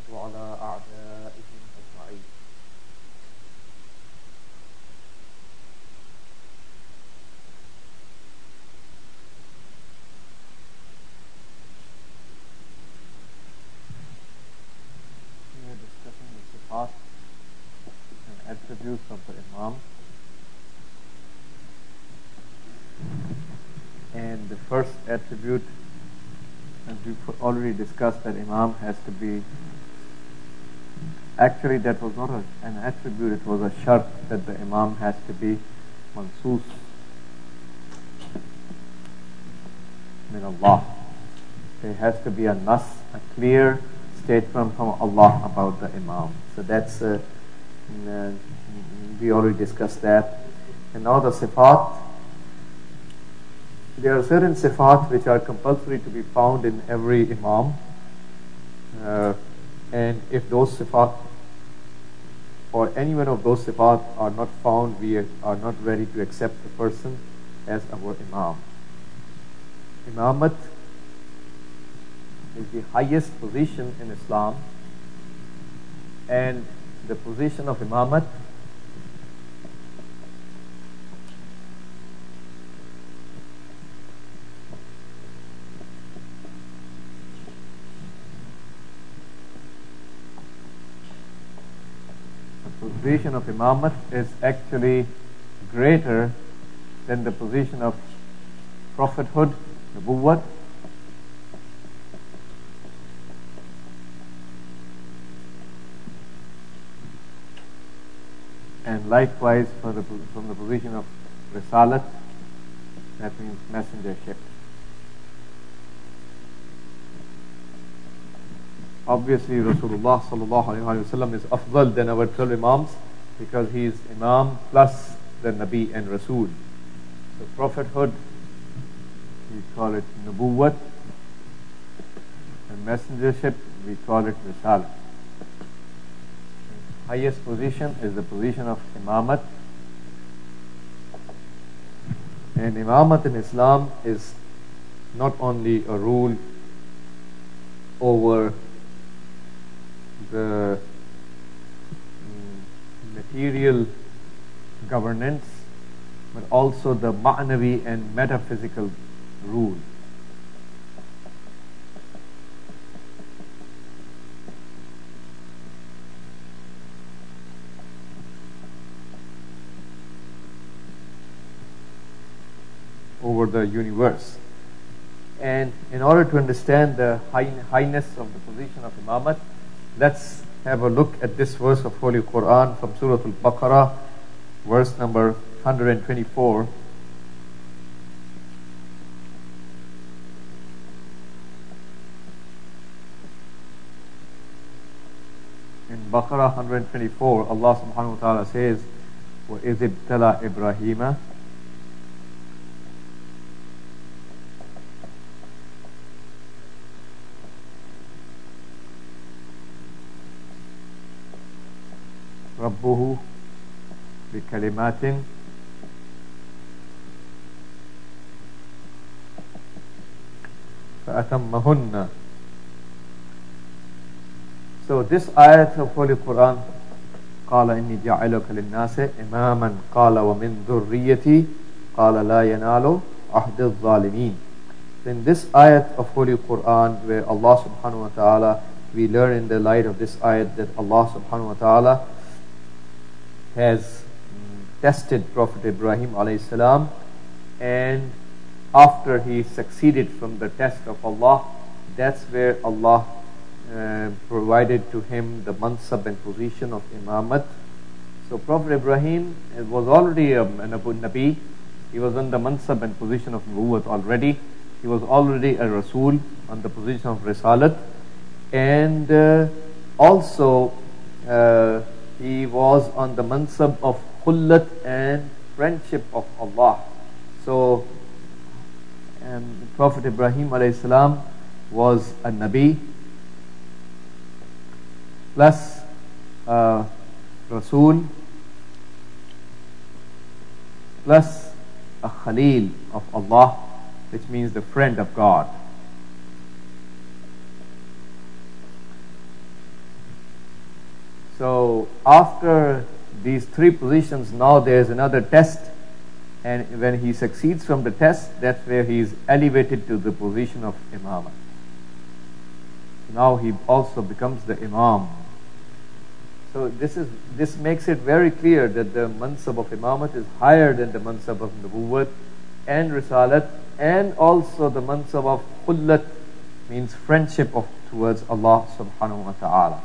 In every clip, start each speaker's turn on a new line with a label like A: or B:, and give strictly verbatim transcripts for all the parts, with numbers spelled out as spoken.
A: وعلى أعدائهم أجمعين. We are discussing the sifat and attributes of the Imam. And the first attribute, as we've already discussed, that Imam has to be, actually that was not a, an attribute, it was a shart that the Imam has to be mansoos min Allah. There has to be a nas, a clear statement from Allah about the Imam. So that's, uh, uh, we already discussed that. And now the sifat. There are certain sifat which are compulsory to be found in every Imam. Uh, and if those sifat or any one of those sifat are not found, we are not ready to accept the person as our Imam. Imamat is the highest position in Islam, and the position of Imamat the position of Imamat is actually greater than the position of prophethood, Nubuwwat, and likewise for the, from the position of Risalat, that means messengership. Obviously, Rasulullah sallallahu alaihi wasallam is afdal than our twelve Imams because he is Imam plus the Nabi and Rasul. So prophethood, we call it Nubuwwat, and messengership, we call it Risalat. Highest position is the position of Imamat. And Imamat in Islam is not only a rule over the material governance, but also the ma'navi and metaphysical rule. Over the universe. And in order to understand the high, highness of the position of Imamat, let's have a look at this verse of Holy Quran from Surah Al-Baqarah, verse number one hundred twenty-four. In Baqarah one hundred twenty-four, Allah subhanahu wa ta'ala says, وَإِذِ ابْتَلَى إِبْرَاهِيمَ ربه بكلمات فأتمهن. So this ayat of Holy Quran, قال إني جاعلك للناس إماما قال ومن ذريتي قال لا ينال عهد الظالمين. In this ayat of Holy Quran, where Allah subhanahu wa ta'ala, we learn in the light of this ayat that Allah subhanahu wa ta'ala has tested Prophet Ibrahim alayhi salam, and after he succeeded from the test of Allah, that's where Allah uh, provided to him the mansab and position of Imamat. So Prophet Ibrahim was already a, a Nabi, he was on the mansab and position of Nubuwwat already, he was already a Rasul on the position of Risalat, and uh, also uh, he was on the mansab of khullat and friendship of Allah. So um, Prophet Ibrahim alayhi salam was a Nabi plus uh, Rasul plus a Khalil of Allah, which means the friend of God. So after these three positions, now there's another test, and when he succeeds from the test, that's where he is elevated to the position of imamah. Now he also becomes the imam. So this is this makes it very clear that the mansab of imamat is higher than the mansab of nubuwwat and risalat, and also the mansab of khullat, means friendship of towards Allah subhanahu wa ta'ala.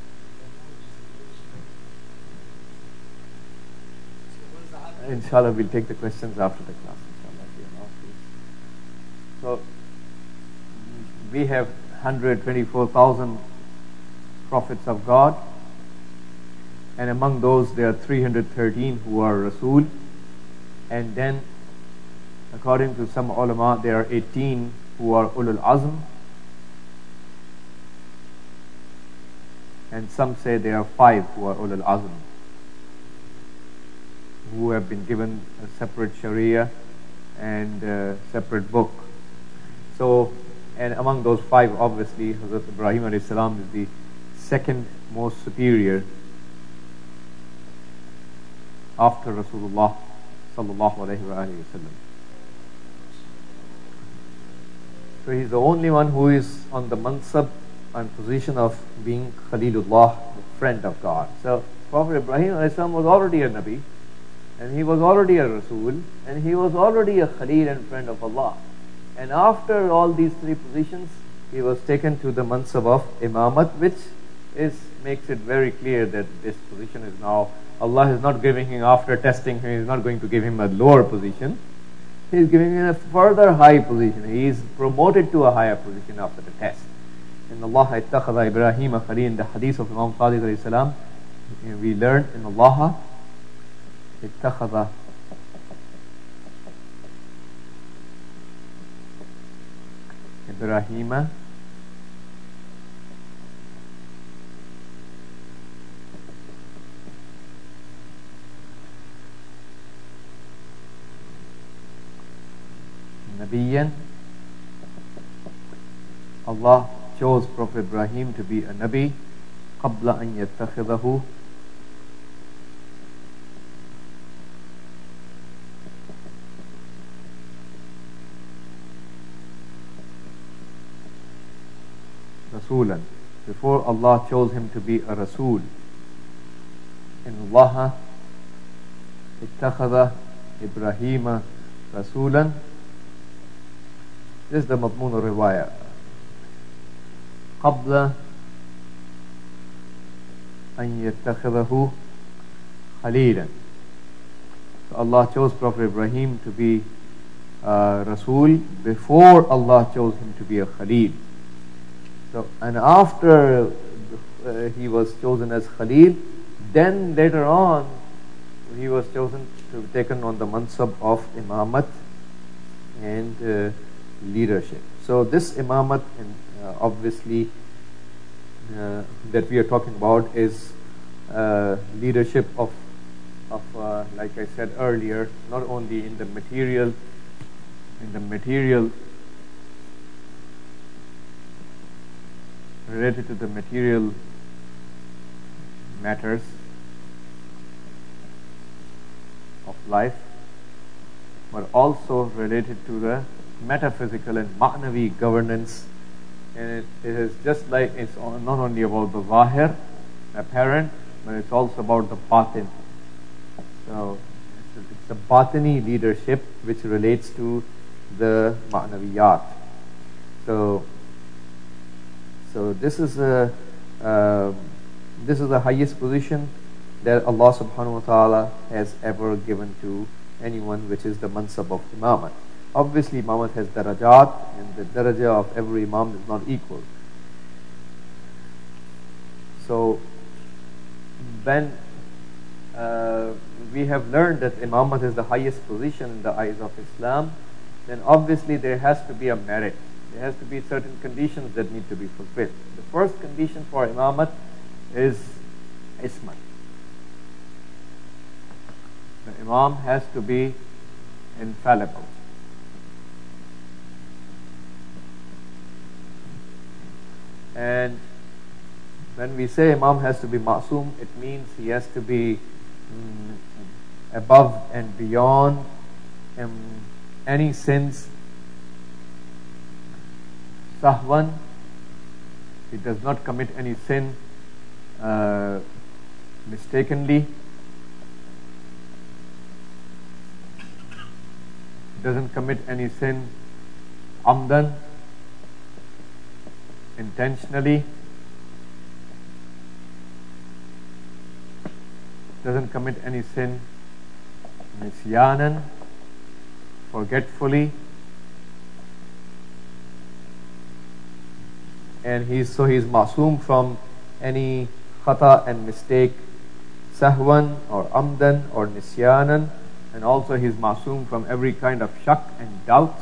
A: Inshallah, we'll take the questions after the class. Inshallah. So we have one hundred twenty-four thousand prophets of God, and among those there are three hundred thirteen who are Rasul, and then according to some ulama there are eighteen who are Ulul Azm, and some say there are five who are Ulul Azm, who have been given a separate Sharia and a separate book. So, and among those five, obviously, Hazrat Ibrahim alayhi salam is the second most superior after Rasulullah sallallahu alayhi wa sallam. So he's the only one who is on the mansab and position of being Khalilullah, the friend of God. So Prophet Ibrahim alayhi salam was already a Nabi, and he was already a Rasul, and he was already a Khalil and friend of Allah. And after all these three positions, he was taken to the mansab of imamat, which is makes it very clear that this position is now, Allah is not giving him, after testing him, He is not going to give him a lower position. He is giving him a further high position. He is promoted to a higher position after the test. In Allah ittakhadha Ibrahim Khalil, in the hadith of Imam Sadiq alayhi salam, we learned in Allah ittakhadha Ibrahim Nabiyan. Allah chose Prophet Ibrahim to be a Nabi qabla an yattakhidahu Rasulan, before Allah chose him to be a Rasul. In Allah ittakhadha Ibrahima Rasulan. This is the Madmun al-Riwaya. Qabla an yattakhidahu Khalilan. So Allah chose Prophet Ibrahim to be a Rasul before Allah chose him to be a Khalil. So, and after uh, he was chosen as Khalil, then later on he was chosen to be taken on the mansab of imamat and uh, leadership. So this imamat, and uh, obviously uh, that we are talking about is uh, leadership of of uh, like I said earlier, not only in the material in the material related to the material matters of life, but also related to the metaphysical and ma'navi governance. And it, it is just like it's not only about the zahir, apparent, but it's also about the batin. So it's a, it's a batini leadership which relates to the ma'naviyat. So So this is a uh, this is the highest position that Allah subhanahu wa ta'ala has ever given to anyone, which is the mansab of imamat. Obviously imamat has darajat, and the daraja of every imam is not equal. So when uh, we have learned that imamat is the highest position in the eyes of Islam, then obviously there has to be a merit. There has to be certain conditions that need to be fulfilled. The first condition for imamat is ismat. The imam has to be infallible. And when we say Imam has to be ma'soom, it means he has to be mm, above and beyond um, any sins. Sahwan, he does not commit any sin uh, mistakenly. He doesn't commit any sin amdan, intentionally. Doesn't commit any sin nisyanan, forgetfully. And he's so he's ma'soom from any khata and mistake, sahwan or amdan or nisyanan, and also he's ma'soom from every kind of shak and doubts.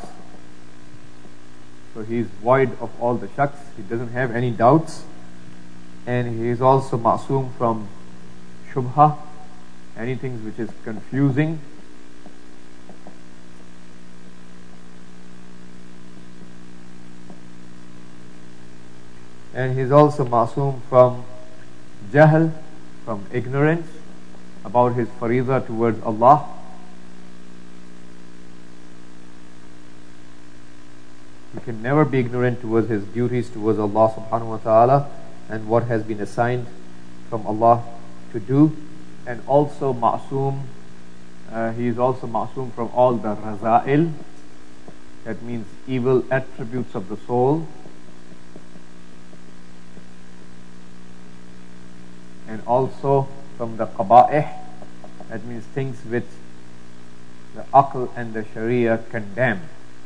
A: So he's void of all the shaks, he doesn't have any doubts. And he is also ma'soom from shubha, anything which is confusing. And he is also ma'soom from jahl, from ignorance about his fariza towards Allah. He can never be ignorant towards his duties towards Allah subhanahu wa ta'ala and what has been assigned from Allah to do. And also ma'soom, uh, he is also ma'soom from all the raza'il, that means evil attributes of the soul. And also from the qaba'ih, that means things which the aql and the sharia condemn.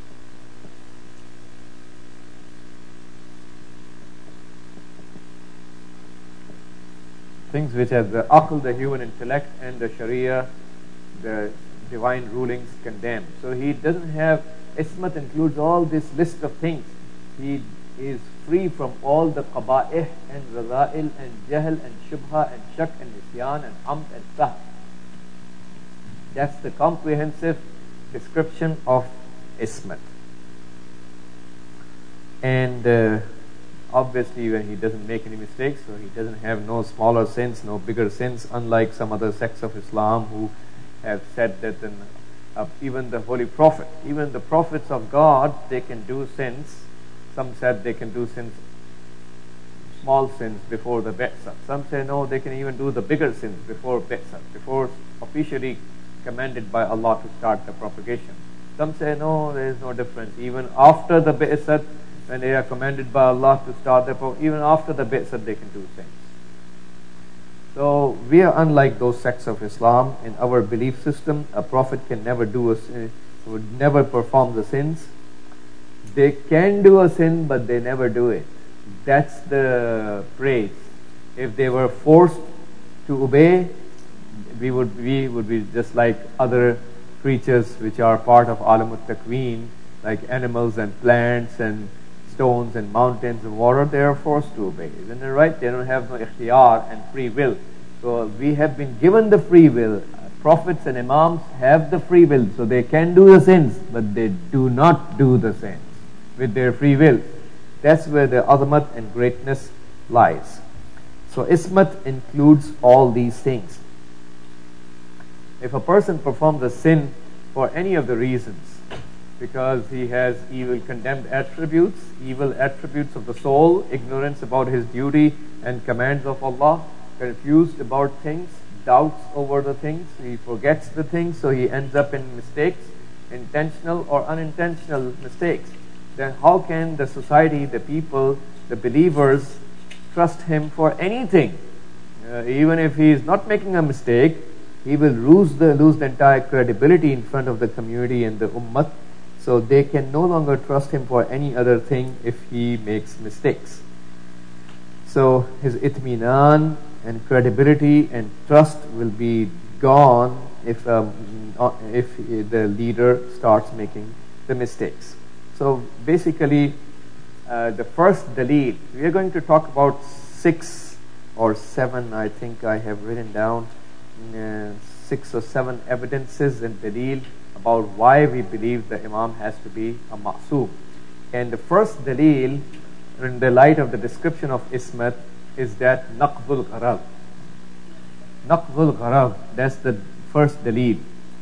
A: Things which as the aql, the human intellect, and the sharia, the divine rulings condemn. So he doesn't have, ismat includes all this list of things. He is free from all the qaba'ih and raza'il and jahl and shubha and shak and nisyan and amd and sah. That's the comprehensive description of ismat. And uh, obviously when he doesn't make any mistakes, so he doesn't have no smaller sins, no bigger sins, unlike some other sects of Islam who have said that in, uh, even the Holy Prophet, even the prophets of God, they can do sins. Some said they can do sins, small sins before the Bi'sah. Some say no, they can even do the bigger sins before Bi'sah, before officially commanded by Allah to start the propagation. Some say no, there is no difference. Even after the Bi'sah, when they are commanded by Allah to start the propagation, even after the Bi'sah they can do sins. So we are unlike those sects of Islam. In our belief system, a prophet can never do a sin, would never perform the sins. They can do a sin, but they never do it. That's the praise. If they were forced to obey, we would we would be just like other creatures which are part of Alam al-Takween, like animals and plants and stones and mountains and water. They are forced to obey. Isn't it right? They don't have no ikhtiyar and free will. So we have been given the free will. Prophets and Imams have the free will, so they can do the sins, but they do not do the sins with their free will. That's where the azamat and greatness lies. So ismat includes all these things. If a person performs a sin for any of the reasons, because he has evil condemned attributes, evil attributes of the soul, ignorance about his duty and commands of Allah, confused about things, doubts over the things, he forgets the things, so he ends up in mistakes, intentional or unintentional mistakes, then how can the society, the people, the believers trust him for anything? Uh, even if he is not making a mistake, he will lose the lose the entire credibility in front of the community and the ummah. So they can no longer trust him for any other thing if he makes mistakes. So his itminan and credibility and trust will be gone if um, if the leader starts making the mistakes. So basically, uh, the first dalil, we are going to talk about six or seven, I think I have written down, uh, six or seven evidences and dalil about why we believe the Imam has to be a ma'soom. And the first dalil, in the light of the description of ismat, is that naqdul gharab. Naqdul gharab, that's the first dalil.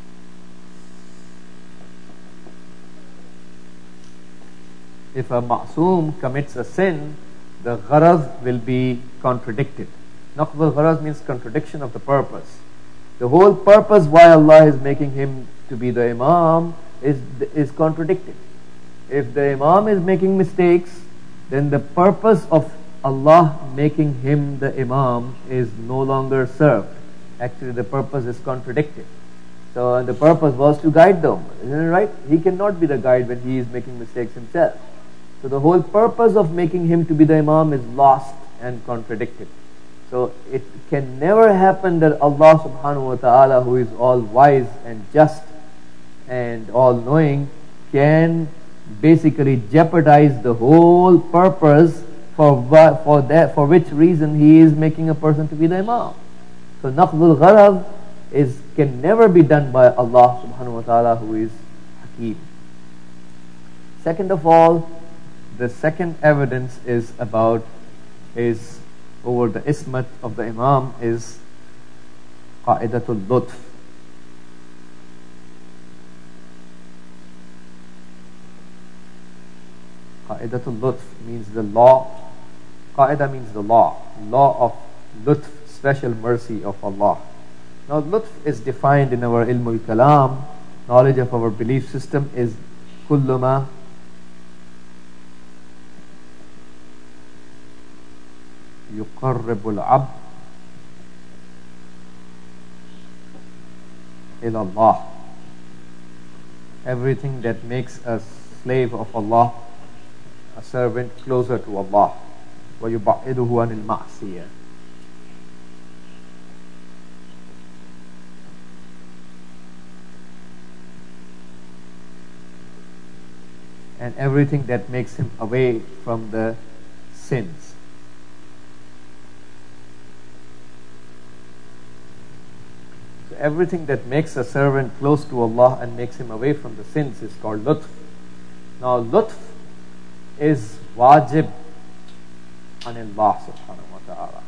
A: If a ma'soom commits a sin, the gharaz will be contradicted. Naqdul gharaz means contradiction of the purpose. The whole purpose why Allah is making him to be the imam is, is contradicted. If the imam is making mistakes, then the purpose of Allah making him the imam is no longer served. Actually, the purpose is contradicted. So the purpose was to guide them, isn't it right? He cannot be the guide when he is making mistakes himself. So the whole purpose of making him to be the imam is lost and contradicted. So it can never happen that Allah subhanahu wa ta'ala, who is all wise and just and all knowing, can basically jeopardize the whole purpose for for that for which reason he is making a person to be the imam. So naqdul gharab is can never be done by Allah subhanahu wa ta'ala, who is Hakim. Second of all, the second evidence is about is over the ismat of the imam is qa'idatul lutf. Qa'idatul lutf means the law. Qa'ida means the law. Law of lutf, special mercy of Allah. Now lutf is defined in our ilmul kalam. Knowledge of our belief system is kulluma yuqarribul abd ila Allah. Everything that makes a slave of Allah, a servant, closer to Allah. وَيُبَعِّدُهُ عَنِ الْمَعْصِيَةِ. And everything that makes him away from the sins. So everything that makes a servant close to Allah and makes him away from the sins is called lutf. Now lutf is wajib on Allah subhanahu wa ta'ala.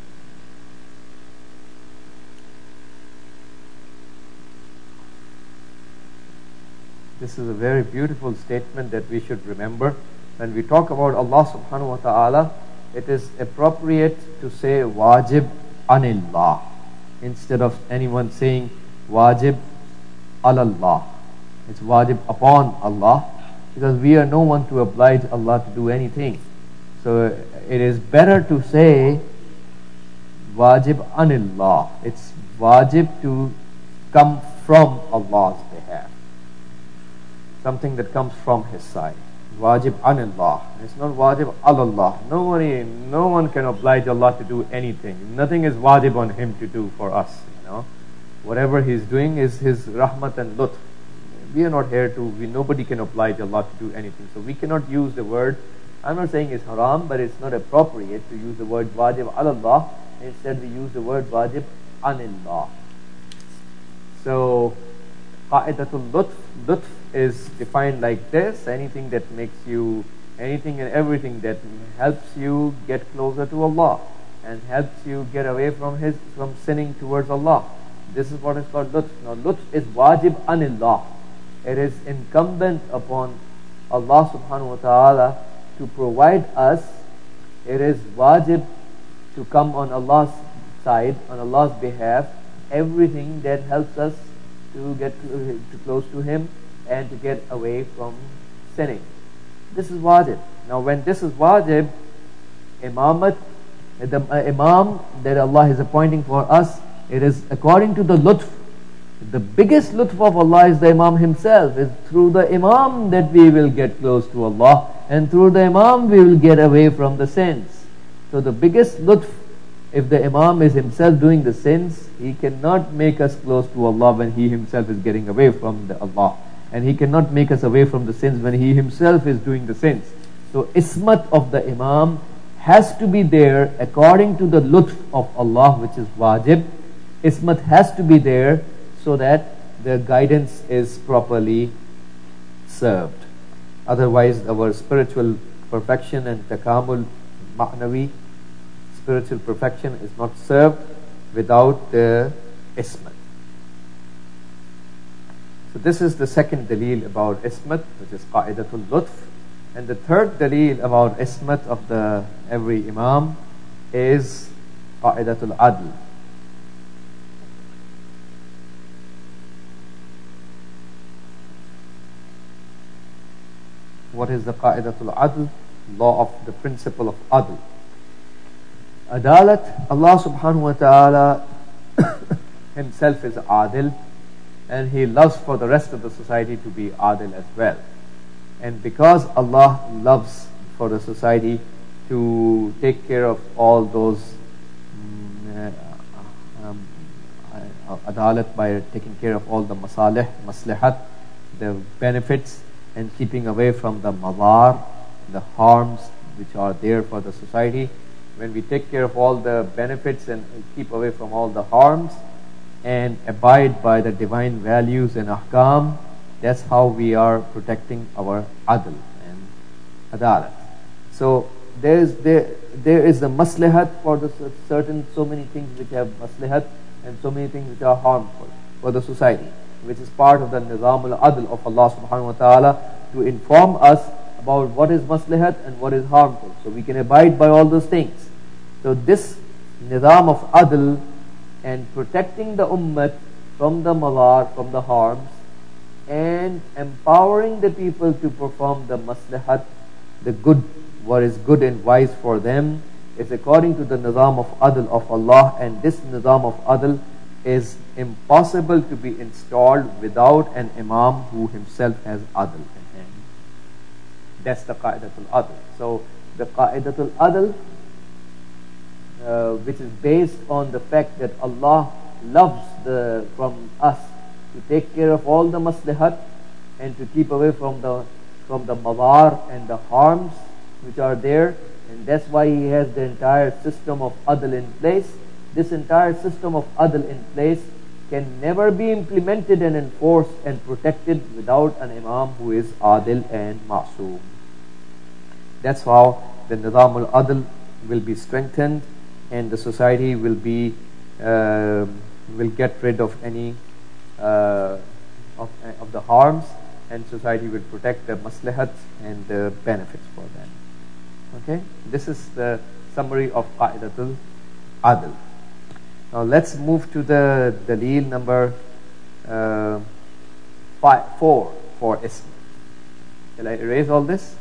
A: This is a very beautiful statement that we should remember. When we talk about Allah subhanahu wa ta'ala, it is appropriate to say wajib anillah instead of anyone saying wajib alallah. It's wajib upon Allah, because we are no one to oblige Allah to do anything. So it is better to say wajib anillah. It's wajib to come from Allah's behalf. Something that comes from His side. Wajib anillah. It's not wajib alallah. Nobody, no one can oblige Allah to do anything. Nothing is wajib on Him to do for us. You know, whatever He's doing is His rahmat and lutf. We are not here to, we, nobody can oblige Allah to do anything. So we cannot use the word, I'm not saying it's haram, but it's not appropriate to use the word wajib alallah. Instead we use the word wajib anillah. So qa'idatul lutf, lutf is defined like this: anything that makes you, anything and everything that helps you get closer to Allah and helps you get away from his from sinning towards Allah. This is what is called lutf. Now lutf is wajib anillah. It is incumbent upon Allah subhanahu wa ta'ala to provide us. It is wajib to come on Allah's side, on Allah's behalf, everything that helps us to get to, to close to Him and to get away from sinning. This is wajib. Now when this is wajib, imamat, the uh, imam that Allah is appointing for us, it is according to the lutf. The biggest lutf of Allah is the imam himself. It's through the imam that we will get close to Allah, and through the imam we will get away from the sins. So the biggest lutf, if the imam is himself doing the sins, he cannot make us close to Allah when he himself is getting away from the Allah. And he cannot make us away from the sins when he himself is doing the sins. So ismat of the imam has to be there according to the lutf of Allah, which is wajib. Ismat has to be there so that the guidance is properly served. Otherwise our spiritual perfection and takamul, ma'nawi, spiritual perfection is not served without the ismat. So this is the second dalil about ismat, which is qa'idatul lutf. And the third dalil about ismat of the every imam is qa'idatul adl. What is the qa'idatul adl? Law of the principle of adl. Adalat, Allah subhanahu wa ta'ala himself is adil, and he loves for the rest of the society to be adil as well. And because Allah loves for the society to take care of all those um, um, uh, adalat by taking care of all the masalih, maslihat, the benefits, and keeping away from the madar, the harms which are there for the society. When we take care of all the benefits and keep away from all the harms and abide by the divine values and ahkam, that's how we are protecting our adl and adalat. So there is there there is the maslahat for the certain so many things which have maslahat and so many things which are harmful for the society, which is part of the nizam al-adl of Allah subhanahu wa ta'ala, to inform us about what is maslahat and what is harmful, so we can abide by all those things. So this nizam of adl and protecting the ummah from the madar, from the harms, and empowering the people to perform the maslahat, the good, what is good and wise for them, is according to the nizam of adl of Allah. And this nizam of adl is impossible to be installed without an imam who himself has adl in him. That's the qa'idatul adl. So the qa'idatul adl, uh, which is based on the fact that Allah loves the from us to take care of all the maslahat and to keep away from the from the madar and the harms which are there, and that's why he has the entire system of adl in place. This entire system of adl in place can never be implemented and enforced and protected without an imam who is adil and ma'soom. That's how the nizam al-adl will be strengthened, and the society will be uh, will get rid of any uh, of, of the harms, and society will protect the maslahats and the benefits for them. Okay, this is the summary of qa'idatul adl. Now let's move to the dalil number uh, five, four for ism. Shall I erase all this?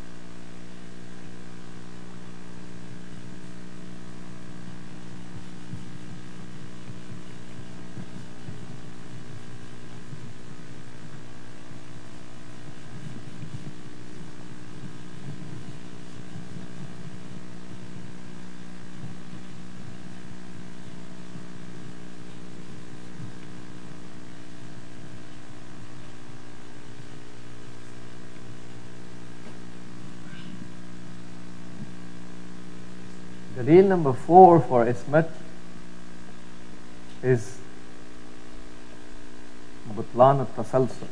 A: Dalil number four for ismat is butlan al-tasalsul.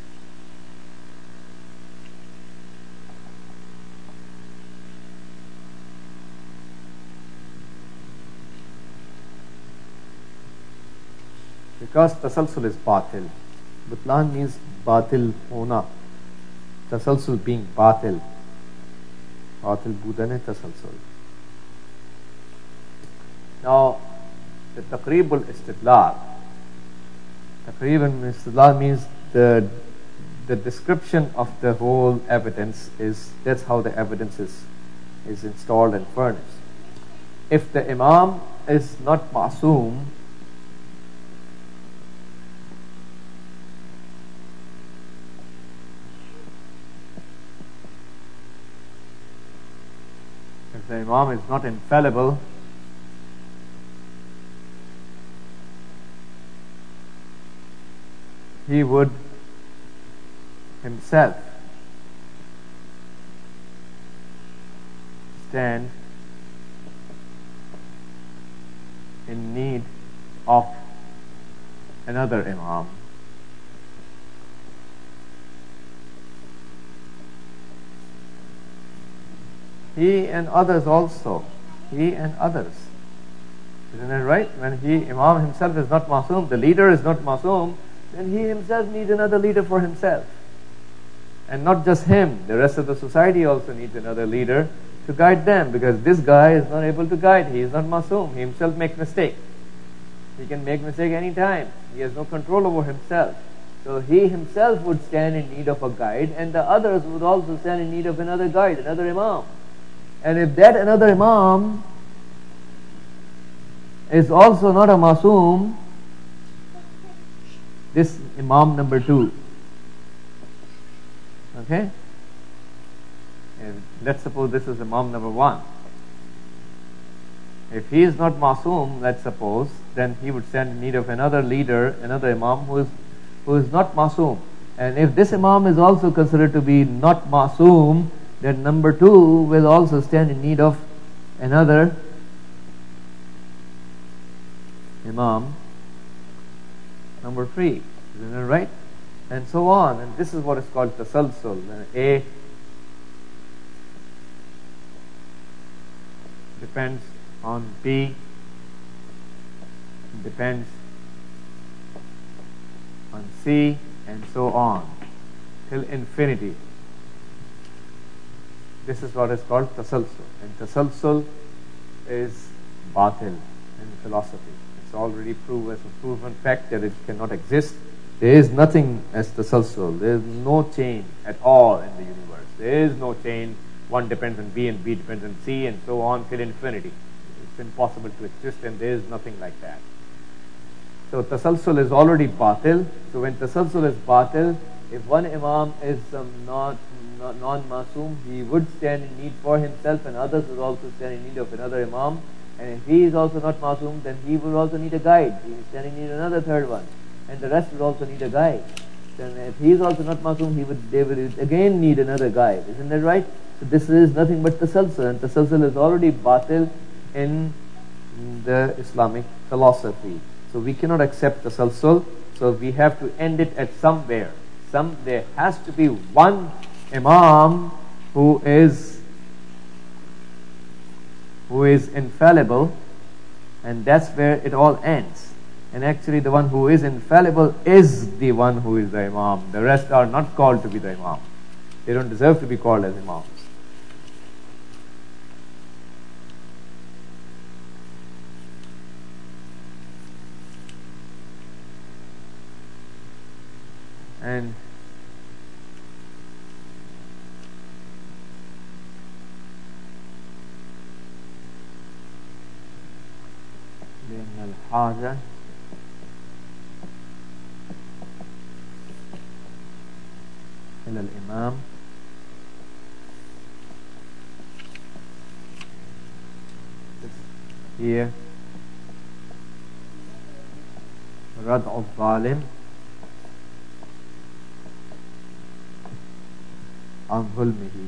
A: Because tasalsul is batil. Butlan means batil hona. Tasalsul being batil. Batil budan hai tasalsul. Now, the taqrib al-istidlal. Taqrib al-istidlal means the the description of the whole evidence is, that's how the evidence is, is installed and furnished. If the imam is not ma'soom, if the imam is not infallible, he would himself stand in need of another imam. He and others also he and others. Isn't it right? When he, Imam himself is not Masoom, the leader is not Masoom, then he himself needs another leader for himself. And not just him, the rest of the society also needs another leader to guide them, because this guy is not able to guide. He is not Masoom. He himself makes mistake. He can make mistake any time. He has no control over himself. So he himself would stand in need of a guide, and the others would also stand in need of another guide, another Imam. And if that another Imam is also not a Masoom, this Imam number two, okay? And let's suppose this is Imam number one. If he is not Masoom, let's suppose, then he would stand in need of another leader, another Imam who is who is not Masoom. And if this Imam is also considered to be not Masoom, then number two will also stand in need of another Imam number three. Isn't it right? And so on. And this is what is called tasalsul. A depends on B, depends on C, and so on till infinity. This is what is called tasalsul. And tasalsul is batil in philosophy. It's already proved as a proven fact that it cannot exist. There is nothing as tasalsul. There is no chain at all in the universe. There is no chain. One depends on B and B depends on C and so on till infinity. It's impossible to exist, and there is nothing like that. So tasalsul is already batil. So when tasalsul is batil, if one Imam is um, not, not non-Masoom, he would stand in need for himself, and others would also stand in need of another Imam. And if he is also not Masoom, then he would also need a guide. He is standing in need of another third one. And the rest would also need a guide. Then if he is also not Masoom, he would, they would again need another guide. Isn't that right? So this is nothing but tasalsul. And tasalsul is already batil in the Islamic philosophy. So we cannot accept tasalsul. So we have to end it at somewhere. Some there has to be one Imam who is who is infallible, and that's where it all ends. And actually the one who is infallible is the one who is the Imam. The rest are not called to be the Imam. They don't deserve to be called as Imams. And لأن الحاجة إلى الإمام here ردع الظالم عن ظلمه.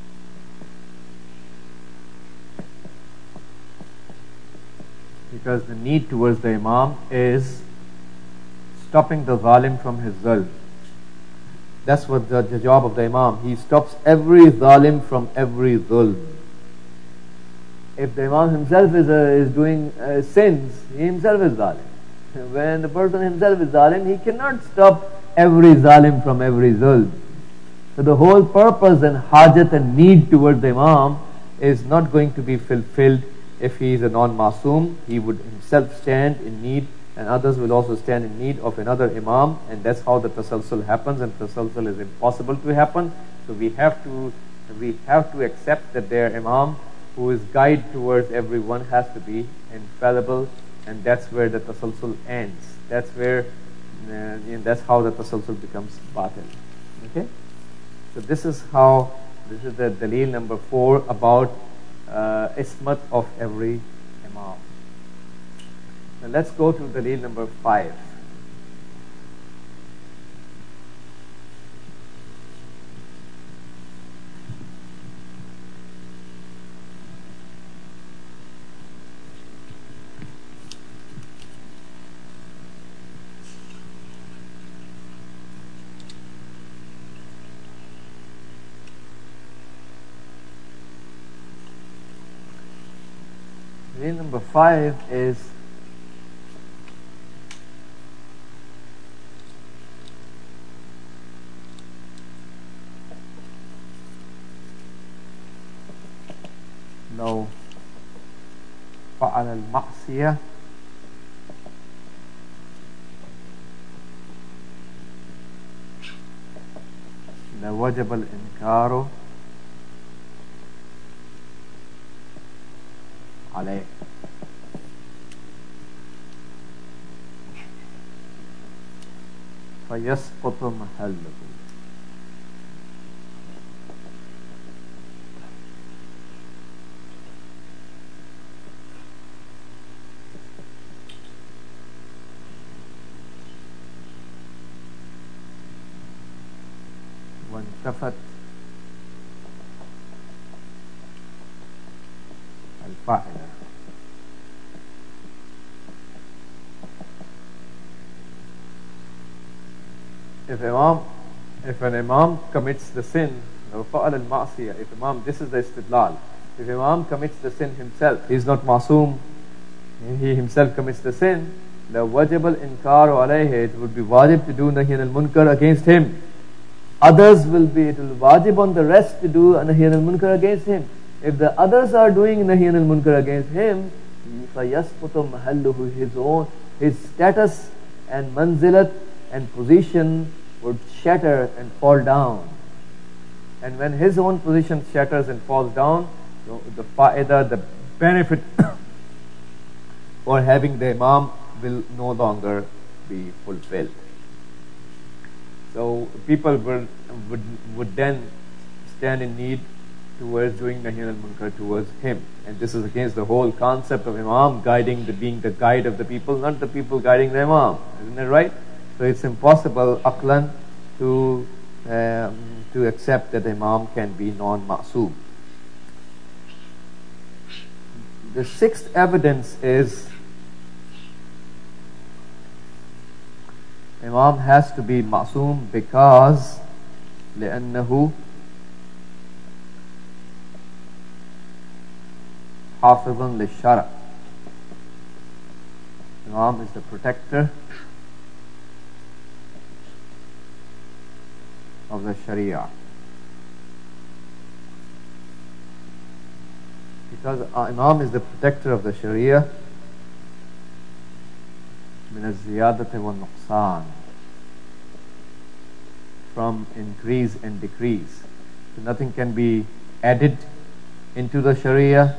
A: Because the need towards the Imam is stopping the zalim from his zulm. That's what the, the job of the Imam. He stops every zalim from every zulm. If the Imam himself is, uh, is doing uh, sins, he himself is zalim. When the person himself is zalim, he cannot stop every zalim from every zulm. So the whole purpose and hajat and need towards the Imam is not going to be fulfilled if he is a non-Masoom. He would himself stand in need, and others will also stand in need of another Imam, and that's how the tasalsul happens, and tasalsul is impossible to happen. So we have to we have to accept that their Imam, who is guide towards everyone, has to be infallible, and that's where the tasalsul ends. That's where uh, and that's how the tasalsul becomes batil. Okay? So this is how, this is the dalil number four about uh, ismat of every Imam. Now let's go to dalil number five. Dalil number five is لو فعل المعصية لوجب الإنكار عليه. فيسقط محله. وانتفت الفاعلة. If imam, if an imam commits the sin, لو فعل المعصية, if imam, this is the istidlal. If imam commits the sin himself, he is not masoom, he himself commits the sin, لوجب الإنكار عليه, it would be wajib to do nahy anil munkar against him. Others will be, it will wajib on the rest to do nahy anil munkar against him. If the others are doing nahy anil munkar against him, فَيَسْقُطُ مَحَلُّهُ, his own, his status and manzilat and position would shatter and fall down. And when his own position shatters and falls down, the fa'idah, the benefit for having the imam will no longer be fulfilled. So people would, would, would then stand in need towards doing nahy anil munkar towards him. And this is against the whole concept of imam guiding, the being the guide of the people, not the people guiding the imam. Isn't it right? So it's impossible, aqlan, to um, to accept that the imam can be non-ma'soom. The sixth evidence is imam has to be ma'soom because لأنه حافظ للشرع. Imam is the protector of the Sharia. Because uh, Imam is the protector of the Sharia من الزيادة والنقصان, from increase and decrease. So nothing can be added into the Sharia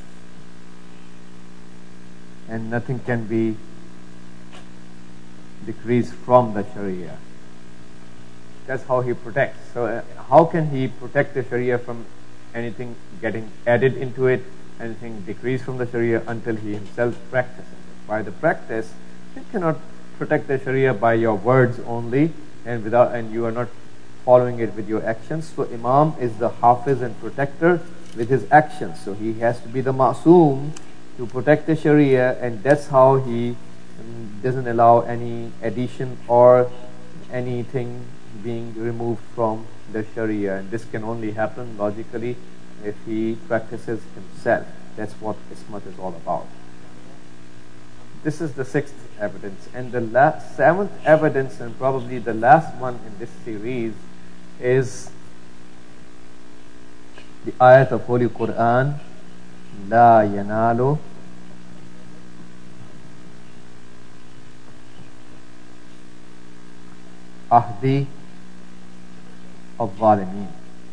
A: and nothing can be decreased from the Sharia. That's how he protects. So uh, how can he protect the Sharia from anything getting added into it, anything decreased from the Sharia, until he himself practices it? By the practice, you cannot protect the Sharia by your words only, and without, and you are not following it with your actions. So Imam is the hafiz and protector with his actions. So he has to be the ma'soom to protect the Sharia, and that's how he um, doesn't allow any addition or anything being removed from the Sharia. And this can only happen logically if he practices himself. That's what Ismat is all about. This is the sixth evidence. And the last, seventh evidence, and probably the last one in this series, is the ayat of Holy Quran, لا ينال عهد الظالمين.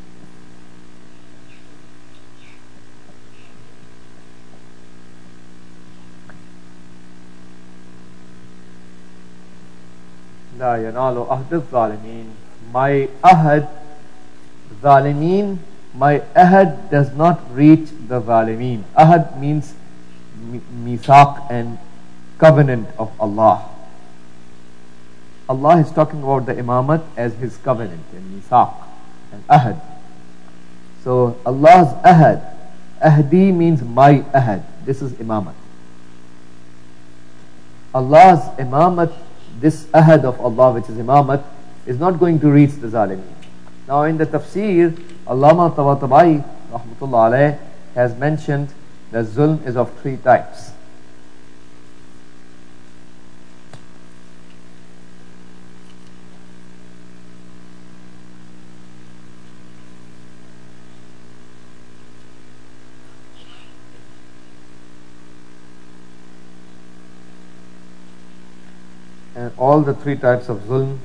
A: لا ينال عهد الظالمين. My ahad, zalimin, my ahad does not reach the zalimin. Ahad means mithaq and covenant of Allah. Allah is talking about the imamat as his covenant and mithaq and ahad. So Allah's ahad, ahdi means my ahad. This is imamat. Allah's imamat, this ahad of Allah, which is imamat, is not going to reach the zalimin. Now in the tafsir, Allama Tabatabai rahmatullah alayh has mentioned that zulm is of three types. And all the three types of zulm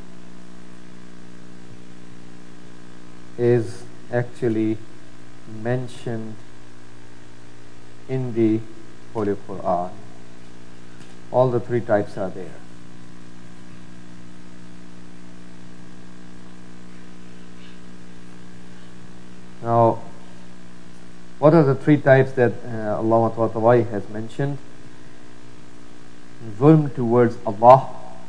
A: is actually mentioned in the Holy Quran. All the three types are there. Now, what are the three types that uh, Allah Ta'ala has mentioned? Zulm towards Allah,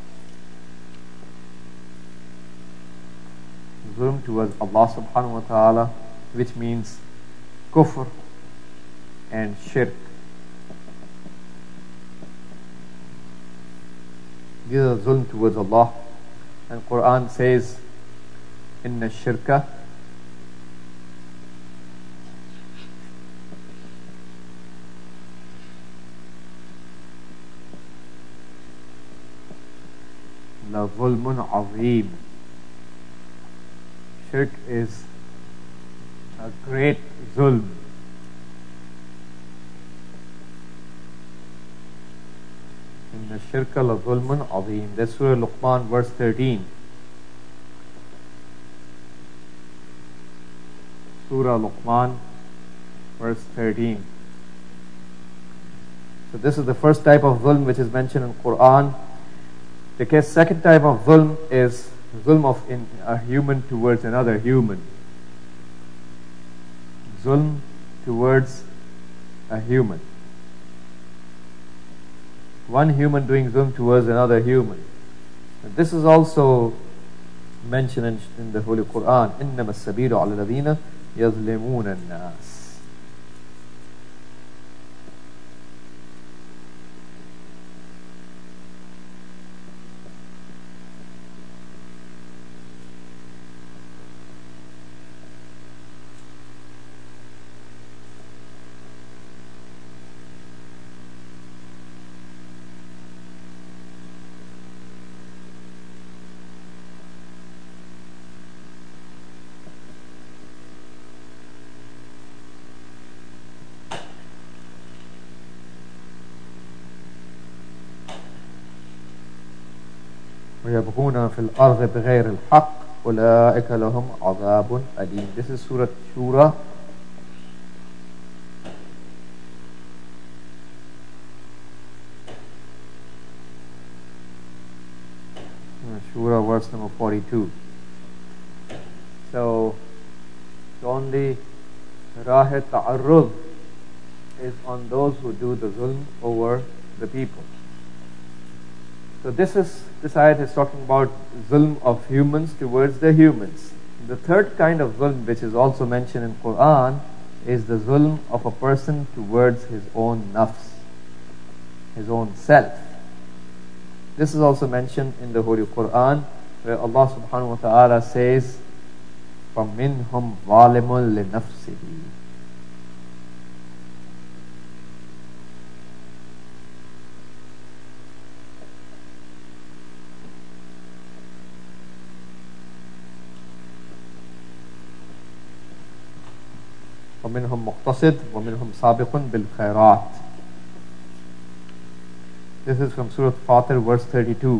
A: zulm towards Allah subhanahu wa ta'ala, which means kufr and shirk. These are zulm towards Allah. And Quran says, inna shirka la zulmun azim. Shirk is a great zulm. Inna shirka la zulmun azim. That's Surah Luqman, verse thirteen. Surah Luqman, verse thirteen. So this is the first type of zulm which is mentioned in Quran. The second type of zulm is zulm of in a human towards another human. Zulm towards a human. One human doing zulm towards another human. And this is also mentioned in, in the Holy Quran. إِنَّمَا السَّبِيلُ عَلَى الَّذِينَ يَظْلِمُونَ النَّاسِ. ويبغون في الأرض بغير الحق أولئك لهم عذاب أليم. This is Surah Shura. Shura verse number forty-two. So the only Rah Ta'arrud is on those who do the zulm over the people. So this is this ayat is talking about zulm of humans towards the humans. The third kind of zulm, which is also mentioned in Quran, is the zulm of a person towards his own nafs, his own self. This is also mentioned in the Holy Quran, where Allah subhanahu wa ta'ala says, فَمِنْهُمْ ظَالِمٌ لِنَفْسِهِ. ومنهم مقتصد ومنهم سابق بالخيرات. This is from Surah Fatir, verse thirty-two.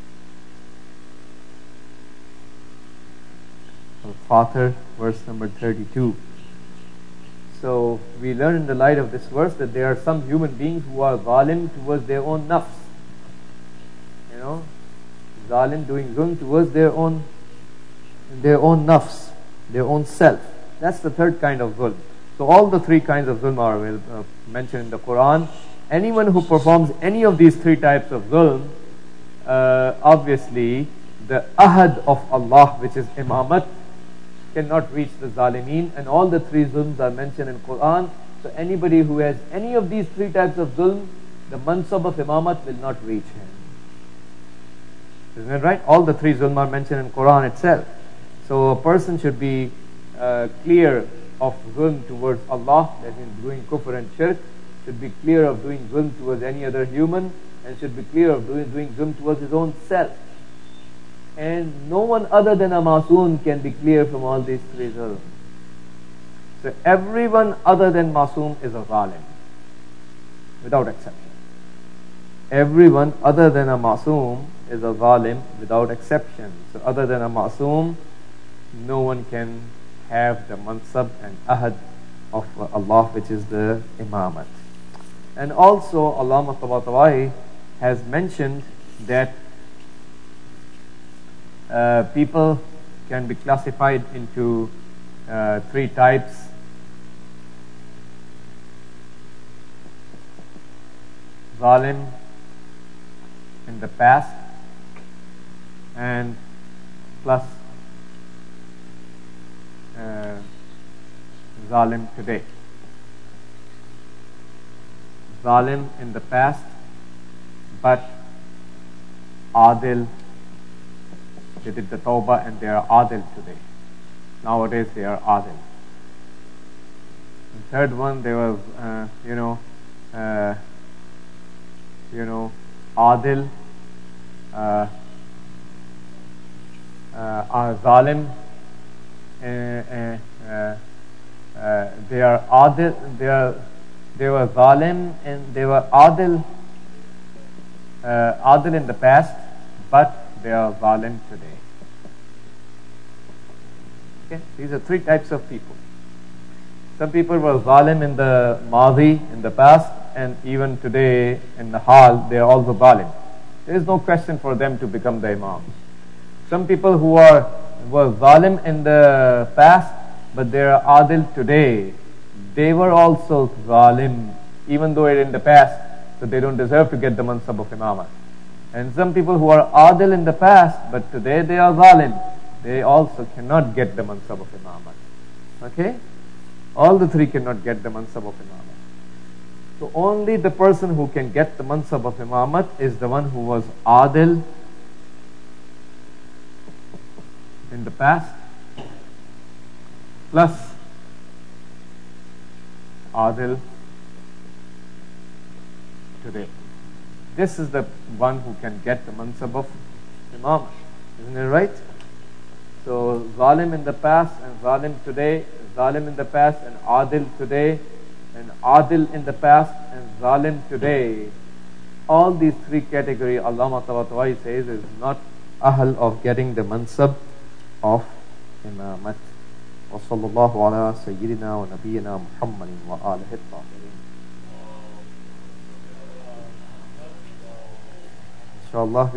A: Fatir, verse number thirty-two. So we learn in the light of this verse that there are some human beings who are zalim towards their own nafs. You know, zalim doing zulm towards their own, their own nafs, their own self. That's the third kind of zulm. So all the three kinds of zulm are uh, mentioned in the Quran. Anyone who performs any of these three types of zulm, uh, obviously the ahad of Allah, which is imamat, cannot reach the zalimeen, and all the three zulms are mentioned in Quran. So anybody who has any of these three types of zulm, the mansab of imamat will not reach him. Isn't it right? All the three zulm are mentioned in Quran itself. So a person should be uh, clear of zulm towards Allah, that is doing kufr and shirk, should be clear of doing zulm towards any other human, and should be clear of doing, doing zulm towards his own self. And no one other than a masoom can be clear from all these three zulm. So everyone other than masoom is a zalim, without exception. Everyone other than a masoom is a zalim without exception. So other than a masoom, no one can have the mansab and ahad of Allah, which is the imamat. And also Allama Tabatabai has mentioned that uh, people can be classified into uh, three types. Zalim in the past and plus uh, zalim today. Zalim in the past, but adil, they did the tawbah and they are adil today. Nowadays they are adil. And third one, they were, uh, you know, uh, you know, adil, uh, uh, are zalim, uh, uh, uh, uh, they are adil, they are, they were zalim and they were adil, uh, adil in the past, but they are zalim today. Okay, these are three types of people. Some people were zalim in the madi, in the past, and even today in the hal, they are also zalim. There is no question for them to become the imam. Some people who are were zalim in the past, but they are adil today, they were also zalim, even though in the past, so they don't deserve to get the mansab of imamah. And some people who are adil in the past, but today they are zalim, they also cannot get the mansab of imamah. Okay? All the three cannot get the mansab of imamah. So only the person who can get the mansab of imamat is the one who was adil in the past plus adil today. This is the one who can get the mansab of imam. Isn't it right? So zalim in the past and zalim today, zalim in the past and adil today, and adil in the past and zalim today. All these three categories, Allama Tabatabai says, is not ahl of getting the mansab of imamat. Wa sallallahu ala sayyidina wa nabiyyina Muhammadin wa alihi at-tahirin. Inshallah.